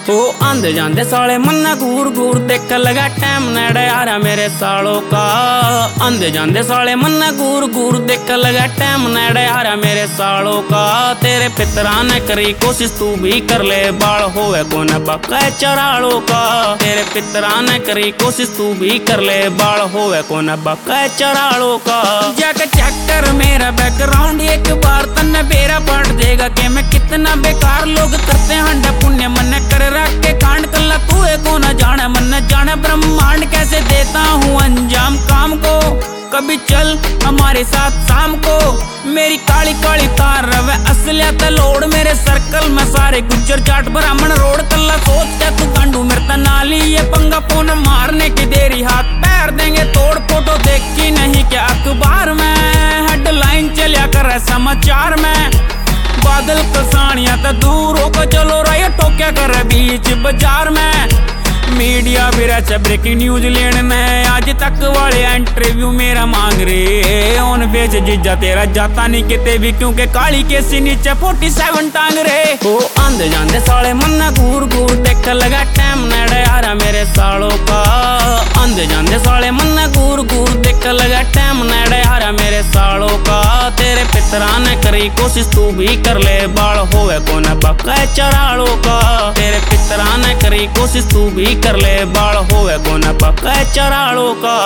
हो आंदे जांदे साले मन्ना घूर घूर देख लगा टाइम नेड़े आ रहा मेरे सालों का। आंदे जांदे साले मन्ना घूर घूर देख लगा टाइम नेड़े आ रहा मेरे सालों का। तेरे पितरा ने करी कोशिश तू भी कर ले, बाल होवे कोन बका चरालों का। तेरे पितरा ने करी कोशिश तू भी कर ले, बाल होवे कोन बका चरालों का। जाके चेक कर मेरा बैकग्राउंड एक बार, तन्ने बेरा पड़ देगा कि मैं कितना बेकार लोग करते हंडा पुण्य मन कर रख के कांड कल्ला तू को न जाने मन जाने ब्रह्मांड कैसे देता हूँ अंजाम काम को। कभी चल हमारे साथ शाम को, मेरी काली काली तार रवे असलियत लोड मेरे सर्कल में सारे गुज्जर जाट ब्राह्मण रोड कल्ला सोच क्या तू गांडू मेरे नाली ये पंगा फोन मारने की देरी हाथ पैर देंगे तोड़। फोटो देखी नहीं क्या अखबार में, हेडलाइन चलिया कर समाचार में। बादल कसानिया तो दूर होकर चलो रहा टोक्या कर बीच बाजार में। मीडिया भी रचा ब्रेकिंग न्यूज लेने आज तक वाले इंटरव्यू मेरा मांग रहे। ऑन फेस जीजा तेरा जाता नहीं किते भी, क्योंकि काली के सी नीचे 47 टांग रहे। हो आंदे जांदे साले मन्ना घूर घूर देख लगा टाइम नेड़े आ रहा मेरे सालों का। आंदे जांदे साले मन्ना घूर घूर देख लगा टाइम नेड़े आ रहा मेरे सालों का। तेरे पितरा ने करी कोशिश तू भी कर ले, बाल होवे कोन बका चरालों का। तेरे पितरा ने करी कोशिश तू भी कर ले, बाल होवे कोन बका चरालों का।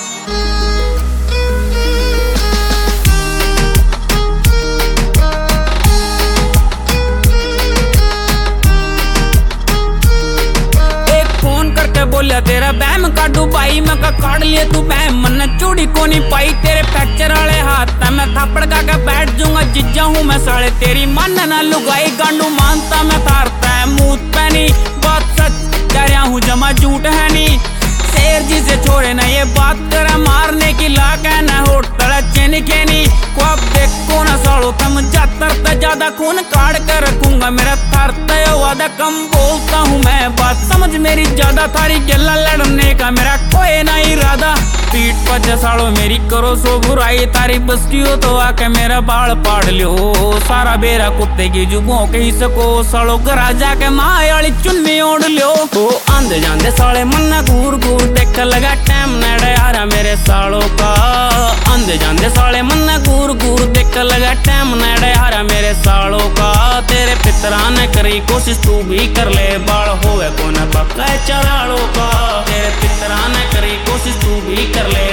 बोलिया तेरा बैम काटू भाई मैं का काट लिया तू बैम मन चूड़ी को नहीं पाई। तेरे फ्रैक्चर वाले हाथ मैं थप्पड़ का बैठ जाऊंगा जिज्जा हूँ मैं साले तेरी मन ना लुगाई गांडू मानता मैं थारता है मूत पैनी बात सच कह रहा हूँ जमा झूठ है नी। शेर जी से छोड़े ना ये बात करा मारने की लाक है ना होट तड़ा चेनी खेनी को अब देखो ना सालो थम जातर ज्यादा खून काट कर रखूंगा मेरा थारता वादा कम बोलता हूँ मैं बात समझ मेरी ज्यादा थारी गला लड़ने का मेरा कोई ना इरादा। पीठ पर सालो मेरी करो सो बुराई तारी बस्ती हो तो आके मेरा बाल पाड़ लियो सारा बेरा कुत्ते की जुबों के ही सको सालो घरा जाके माँ वाली चुन्नी ओढ़ लियो। ओ आंदे जांदे साले मन्ना घूर घूर देख लगा टाइम नेड़े आ रहा मेरे सालों का। आंदे जांदे साले मन्ना घूर घूर देख लगा टाइम नेड़े आ रहा मेरे सालों का। तेरे पितरा ने करी कोशिश तू भी कर ले, बाल होवे कोन बका चरालों का। तेरे पितरा ने करी कोशिश तू भी कर ले,